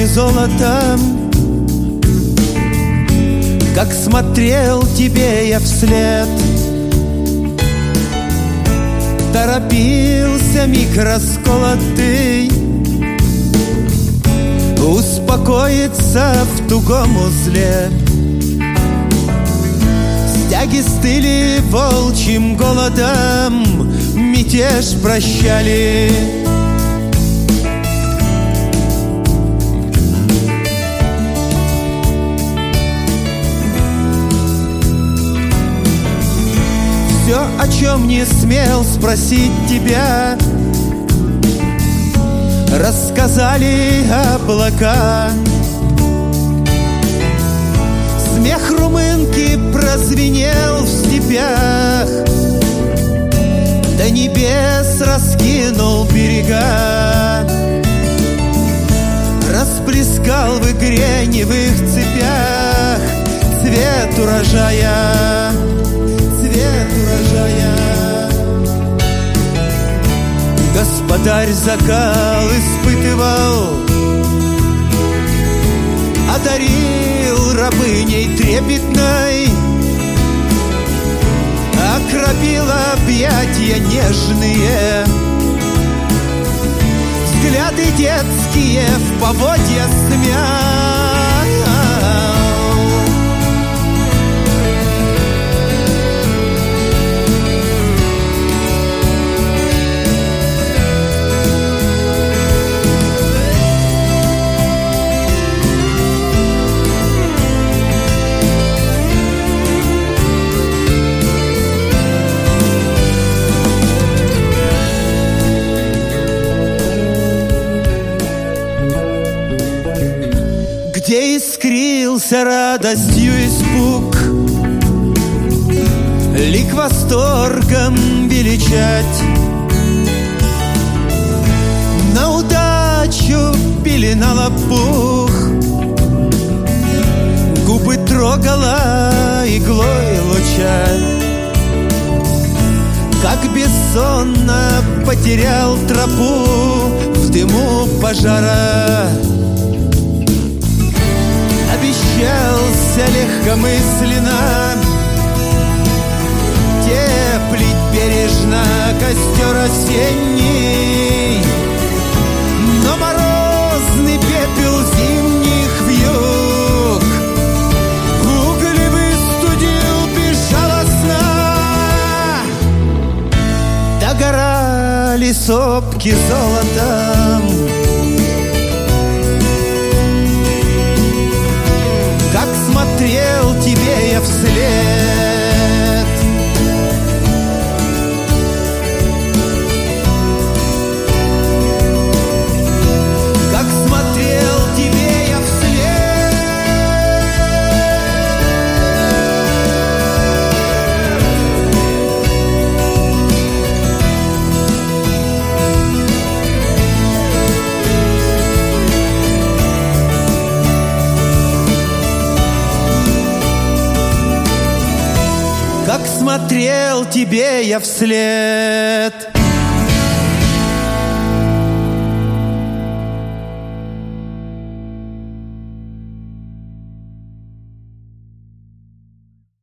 золотом, как смотрел тебе я вслед. Торопился миг расколотый успокоиться в тугом узле. Стяги стыли волчьим голодом, мятеж прощали. Все, о чем не смел спросить тебя, рассказали облака. Смех румынки прозвенел в степях, до небес раскинул берега. Расплескал в игре не в их цепях цвет урожая, цвет урожая. Господарь закал испытывал, одарил рабыней трепетной, окропил объятия нежные, взгляды детские в поводья смял. Где искрился радостью испуг, лик восторгом величать. На удачу пеленала пух, губы трогала иглой луча. Как бессонно потерял тропу в дыму пожара. Обещался легкомысленно теплить бережно костер осенний, но морозный пепел зимних вьюг угли выстудил безжалостно. Догорали сопки золотом, как смотрел тебе я вслед. Как смотрел тебе я вслед. Как смотрел тебе я вслед.